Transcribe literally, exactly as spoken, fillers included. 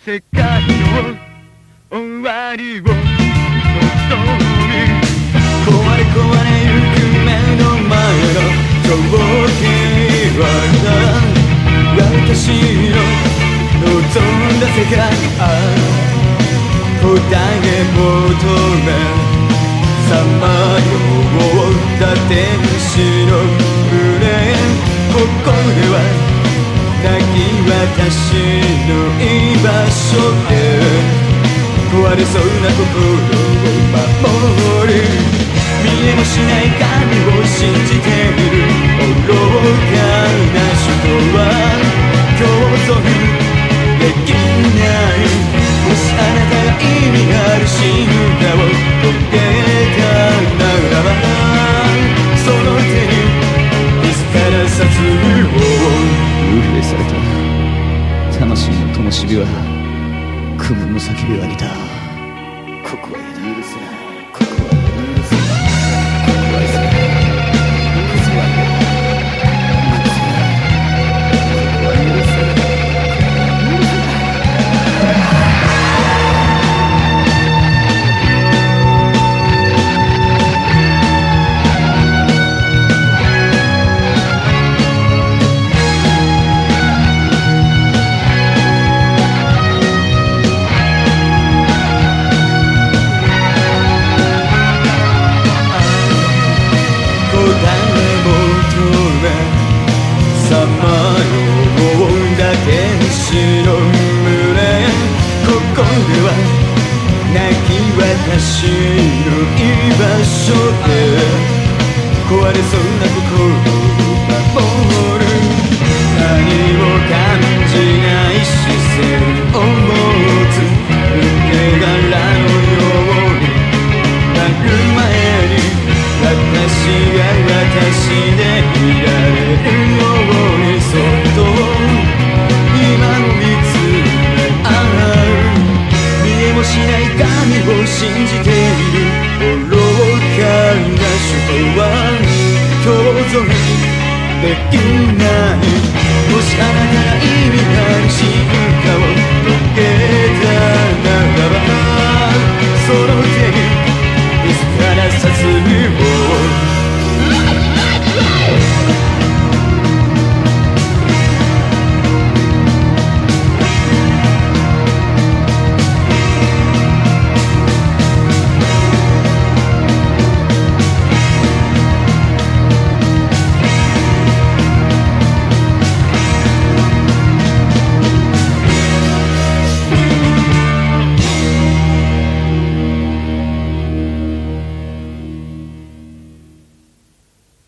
世界の終わりを望み壊れ壊れゆく目の前の情景は私の望んだ世界答え求めさまよった天使の群れここでは亡き私の居場所で壊れそうな心を守る見えもしない神を信じている愚かな人は共存できないもしあなたが意味ある進化を遂げたならばその手に見つからさずを幽閉された魂の灯火は苦悶の叫びを上げた。ここは許せない、ここは許せない、ここは許せない、ここは許せない、ここは許せない、ここは許せない。 さまよった天使の群れここでは亡き私の居場所で壊れそうな心を守る何も感じない視線を持つ抜け殻のようになる前に私が私でいられるようにそっと今も見つめ合う見えもしない神を信じている愚かな人は共存できないもしあなたが意味がある進化を遂げ